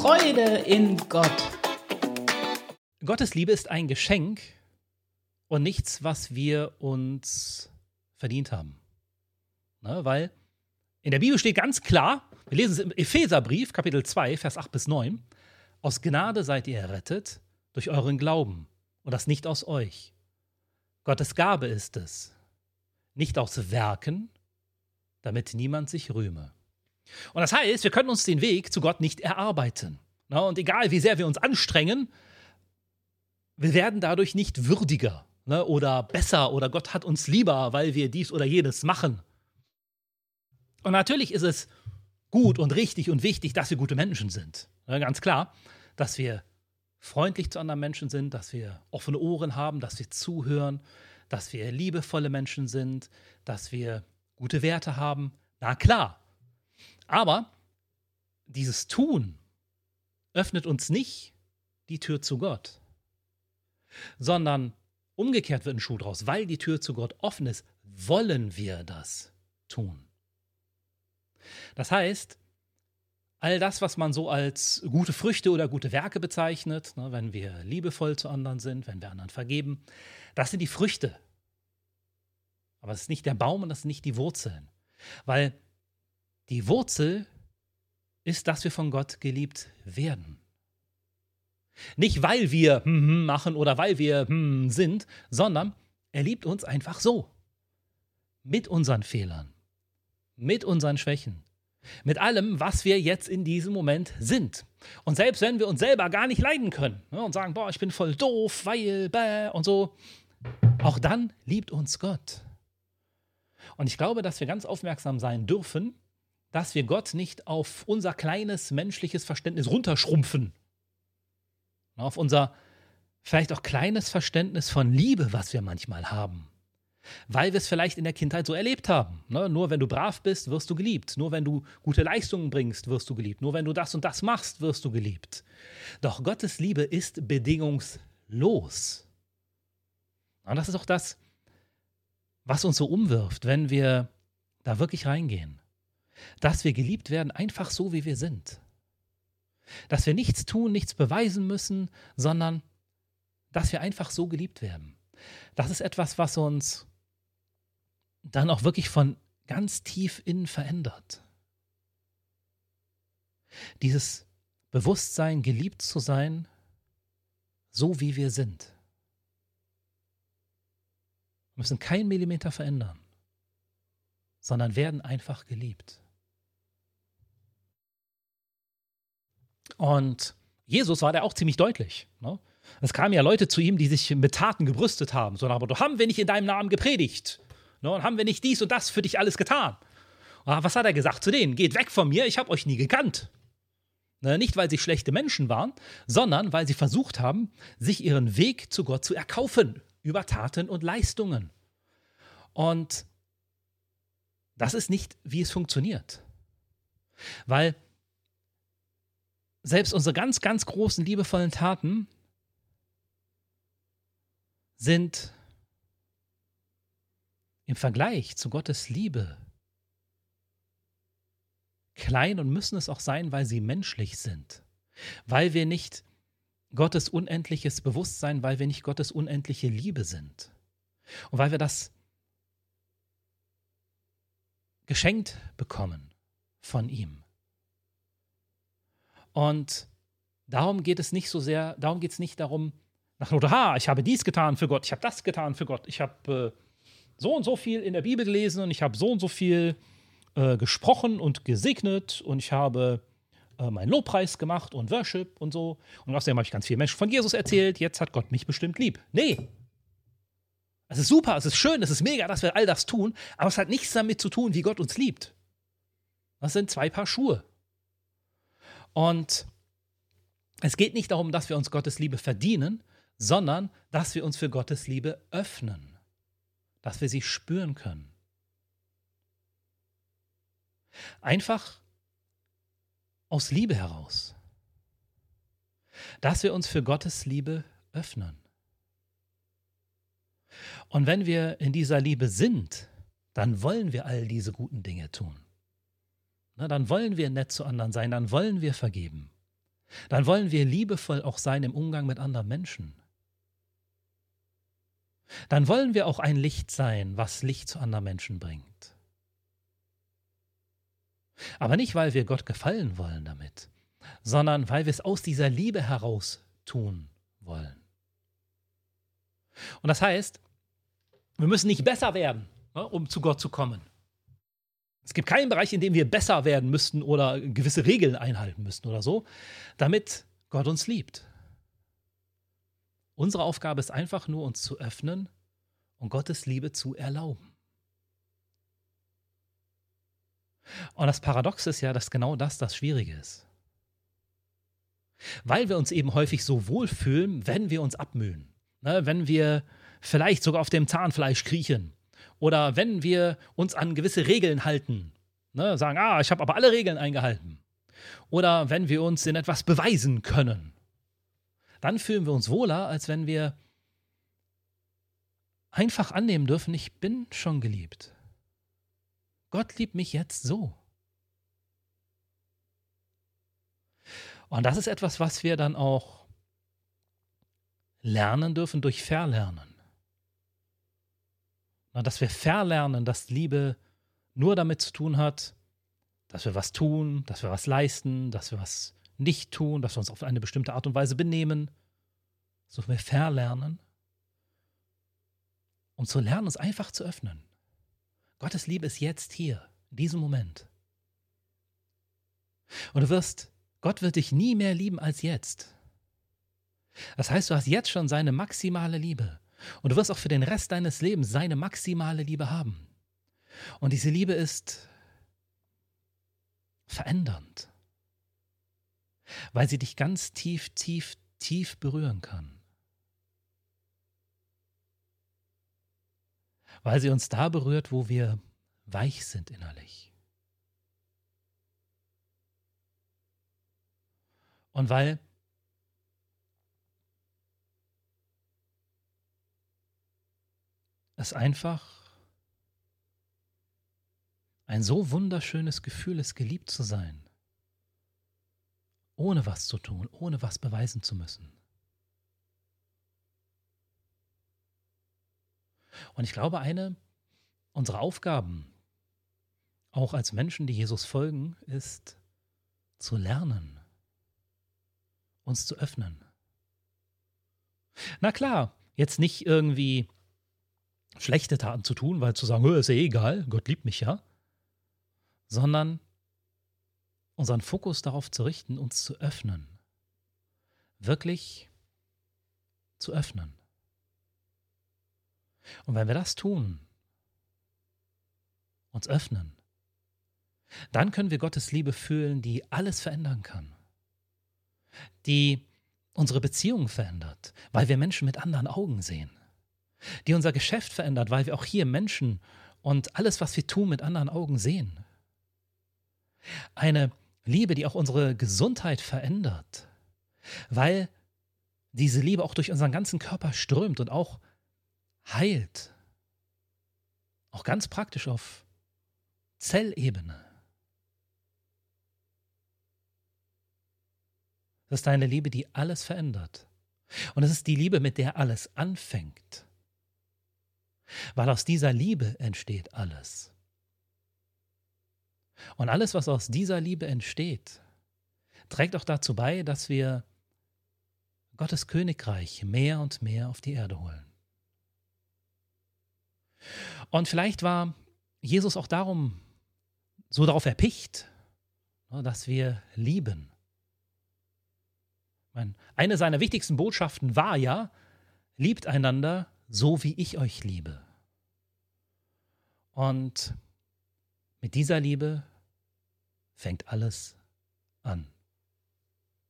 Freude in Gott. Gottes Liebe ist ein Geschenk und nichts, was wir uns verdient haben. Weil in der Bibel steht ganz klar, wir lesen es im Epheserbrief, Kapitel 2, Vers 8 bis 9, aus Gnade seid ihr errettet durch euren Glauben und das nicht aus euch. Gottes Gabe ist es, nicht aus Werken, damit niemand sich rühme. Und das heißt, wir können uns den Weg zu Gott nicht erarbeiten. Und egal, wie sehr wir uns anstrengen, wir werden dadurch nicht würdiger oder besser oder Gott hat uns lieber, weil wir dies oder jenes machen. Und natürlich ist es gut und richtig und wichtig, dass wir gute Menschen sind. Ganz klar, dass wir freundlich zu anderen Menschen sind, dass wir offene Ohren haben, dass wir zuhören, dass wir liebevolle Menschen sind, dass wir gute Werte haben. Na klar. Aber dieses Tun öffnet uns nicht die Tür zu Gott, sondern umgekehrt wird ein Schuh draus. Weil die Tür zu Gott offen ist, wollen wir das tun. Das heißt, all das, was man so als gute Früchte oder gute Werke bezeichnet, wenn wir liebevoll zu anderen sind, wenn wir anderen vergeben, das sind die Früchte. Aber es ist nicht der Baum und das sind nicht die Wurzeln. Weil die Wurzel ist, dass wir von Gott geliebt werden. Nicht, weil wir machen oder weil wir sind, sondern er liebt uns einfach so. Mit unseren Fehlern, mit unseren Schwächen, mit allem, was wir jetzt in diesem Moment sind. Und selbst wenn wir uns selber gar nicht leiden können und sagen, boah, ich bin voll doof, weil, und so, auch dann liebt uns Gott. Und ich glaube, dass wir ganz aufmerksam sein dürfen, dass wir Gott nicht auf unser kleines menschliches Verständnis runterschrumpfen. Auf unser vielleicht auch kleines Verständnis von Liebe, was wir manchmal haben. Weil wir es vielleicht in der Kindheit so erlebt haben. Nur wenn du brav bist, wirst du geliebt. Nur wenn du gute Leistungen bringst, wirst du geliebt. Nur wenn du das und das machst, wirst du geliebt. Doch Gottes Liebe ist bedingungslos. Und das ist auch das, was uns so umwirft, wenn wir da wirklich reingehen. Dass wir geliebt werden, einfach so, wie wir sind. Dass wir nichts tun, nichts beweisen müssen, sondern dass wir einfach so geliebt werden. Das ist etwas, was uns dann auch wirklich von ganz tief innen verändert. Dieses Bewusstsein, geliebt zu sein, so wie wir sind. Wir müssen keinen Millimeter verändern, sondern werden einfach geliebt. Und Jesus war da auch ziemlich deutlich. Es kamen ja Leute zu ihm, die sich mit Taten gebrüstet haben. So nach dem Motto, haben wir nicht in deinem Namen gepredigt? Und haben wir nicht dies und das für dich alles getan? Was hat er gesagt zu denen? Geht weg von mir, ich habe euch nie gekannt. Nicht, weil sie schlechte Menschen waren, sondern weil sie versucht haben, sich ihren Weg zu Gott zu erkaufen. Über Taten und Leistungen. Und das ist nicht, wie es funktioniert. Weil selbst unsere ganz, ganz großen, liebevollen Taten sind im Vergleich zu Gottes Liebe klein und müssen es auch sein, weil sie menschlich sind. Weil wir nicht Gottes unendliches Bewusstsein, weil wir nicht Gottes unendliche Liebe sind. Und weil wir das geschenkt bekommen von ihm. Und darum geht es nicht so sehr, darum geht es nicht darum, nach dem Motto, ich habe dies getan für Gott, ich habe das getan für Gott, ich habe so und so viel in der Bibel gelesen und ich habe so und so viel gesprochen und gesegnet und ich habe meinen Lobpreis gemacht und Worship und so. Und außerdem habe ich ganz vielen Menschen von Jesus erzählt, jetzt hat Gott mich bestimmt lieb. Nee. Es ist super, es ist schön, es ist mega, dass wir all das tun, aber es hat nichts damit zu tun, wie Gott uns liebt. Das sind zwei Paar Schuhe. Und es geht nicht darum, dass wir uns Gottes Liebe verdienen, sondern dass wir uns für Gottes Liebe öffnen, dass wir sie spüren können. Einfach aus Liebe heraus, dass wir uns für Gottes Liebe öffnen. Und wenn wir in dieser Liebe sind, dann wollen wir all diese guten Dinge tun. Dann wollen wir nett zu anderen sein, dann wollen wir vergeben. dann wollen wir liebevoll auch sein im Umgang mit anderen Menschen. Dann wollen wir auch ein Licht sein, was Licht zu anderen Menschen bringt. Aber nicht, weil wir Gott gefallen wollen damit, sondern weil wir es aus dieser Liebe heraus tun wollen. Und das heißt, wir müssen nicht besser werden, um zu Gott zu kommen. Es gibt keinen Bereich, in dem wir besser werden müssten oder gewisse Regeln einhalten müssten oder so, damit Gott uns liebt. Unsere Aufgabe ist einfach nur, uns zu öffnen und Gottes Liebe zu erlauben. Und das Paradox ist ja, dass genau das Schwierige ist. Weil wir uns eben häufig so wohlfühlen, wenn wir uns abmühen. Ne, wenn wir vielleicht sogar auf dem Zahnfleisch kriechen. Oder wenn wir uns an gewisse Regeln halten. Ne, sagen, ich habe aber alle Regeln eingehalten. Oder wenn wir uns in etwas beweisen können. Dann fühlen wir uns wohler, als wenn wir einfach annehmen dürfen, ich bin schon geliebt. Gott liebt mich jetzt so. Und das ist etwas, was wir dann auch lernen dürfen durch Verlernen. Dass wir verlernen, dass Liebe nur damit zu tun hat, dass wir was tun, dass wir was leisten, dass wir was nicht tun, dass wir uns auf eine bestimmte Art und Weise benehmen. Das dürfen wir verlernen, um zu lernen, uns einfach zu öffnen. Gottes Liebe ist jetzt hier, in diesem Moment. Und Gott wird dich nie mehr lieben als jetzt. Das heißt, du hast jetzt schon seine maximale Liebe. Und du wirst auch für den Rest deines Lebens seine maximale Liebe haben. Und diese Liebe ist verändernd, weil sie dich ganz tief, tief, tief berühren kann. Weil sie uns da berührt, wo wir weich sind innerlich. Und weil es einfach ein so wunderschönes Gefühl ist, geliebt zu sein, ohne was zu tun, ohne was beweisen zu müssen. Und ich glaube, eine unserer Aufgaben, auch als Menschen, die Jesus folgen, ist zu lernen, uns zu öffnen. Na klar, jetzt nicht irgendwie schlechte Taten zu tun, weil zu sagen, ist ja egal, Gott liebt mich ja, sondern unseren Fokus darauf zu richten, uns zu öffnen. Wirklich zu öffnen. Und wenn wir das tun, uns öffnen, dann können wir Gottes Liebe fühlen, die alles verändern kann. Die unsere Beziehungen verändert, weil wir Menschen mit anderen Augen sehen. Die unser Geschäft verändert, weil wir auch hier Menschen und alles, was wir tun, mit anderen Augen sehen. Eine Liebe, die auch unsere Gesundheit verändert, weil diese Liebe auch durch unseren ganzen Körper strömt und auch heilt. Auch ganz praktisch auf Zellebene. Das ist eine Liebe, die alles verändert. Und es ist die Liebe, mit der alles anfängt. Weil aus dieser Liebe entsteht alles. Und alles, was aus dieser Liebe entsteht, trägt auch dazu bei, dass wir Gottes Königreich mehr und mehr auf die Erde holen. Und vielleicht war Jesus auch darum so darauf erpicht, dass wir lieben. Eine seiner wichtigsten Botschaften war ja, liebt einander, so wie ich euch liebe. Und mit dieser Liebe fängt alles an.